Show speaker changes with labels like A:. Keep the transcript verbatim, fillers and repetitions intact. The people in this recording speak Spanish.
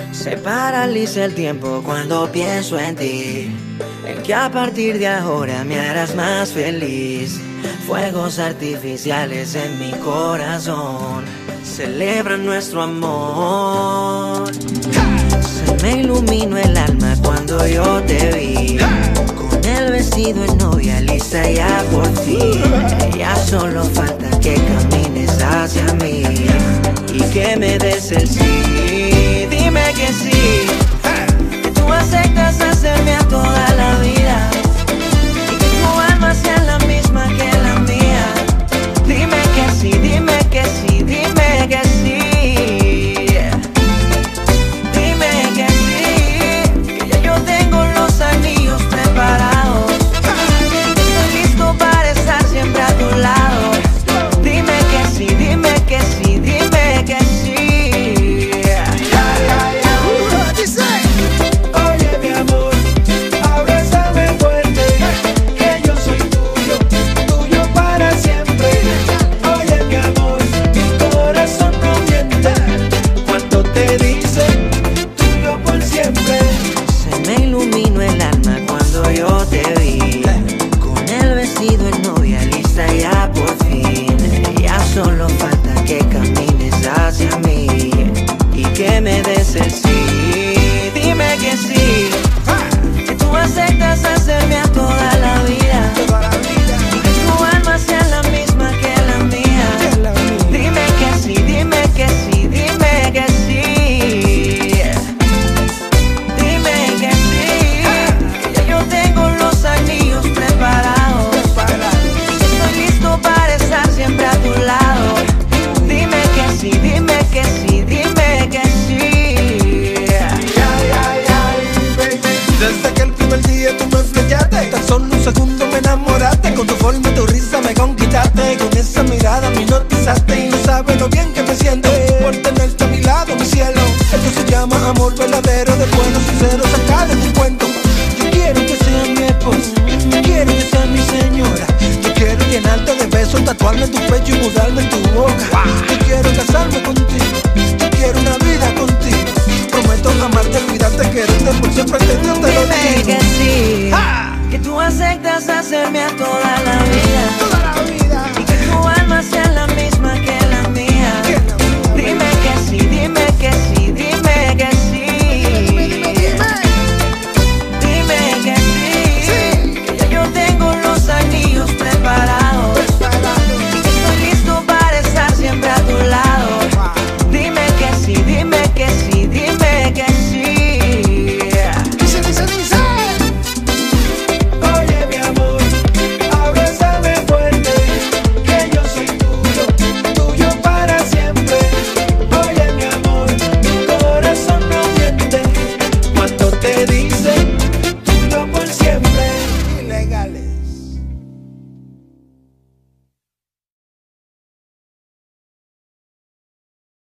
A: Se paraliza el tiempo cuando pienso en ti, en que a partir de ahora me harás más feliz. Fuegos artificiales en mi corazón celebran nuestro amor. Se me iluminó el alma cuando yo te vi, con el vestido en novia lista ya por fin. Ya solo falta que camines hacia mí y que me des el sí. Dime que sí, que tú aceptas hacerme a toda la vida y que tu alma sea la misma que la mía. Dime que sí, dime que sí, dime que sí. Dime que sí, que ya yo tengo los anillos preparados. Estoy listo para estar siempre a tu lado. Dime que sí, dime que sí, dime que sí. Solo falta que camines hacia mí y que me des el sí. Dime que sí, que tú aceptas hacerme a toda la vida y que tu alma sea la misma que la mía. Dime que sí, dime que sí, dime que sí. Dime que sí, que ya yo tengo los anillos preparados. Estoy listo para estar siempre a tu lado. Sí, dime que sí, dime que sí.
B: Ay, ay, ay, baby. Desde que el primer día tú me flechaste, tan solo un segundo me enamoraste. Con tu forma y tu risa me conquistaste, con esa mirada me hipnotizaste. Y no sabes lo bien que me siento por tenerte a mi lado, mi cielo. Esto se llama amor verdadero, de buenos sinceros, acá de tu cuento. Yo quiero que sea mi esposa, quiero que sea mi señora. Yo quiero llenarte de besos, tatuarme en tu pecho y mudarme en tu boca. Yo quiero casarme contigo, yo quiero una vida contigo. Prometo amarte, cuidarte, quererte por siempre, te lo digo.
A: Dime que sí, ¡ah! Que tú aceptas hacerme a toda la vida.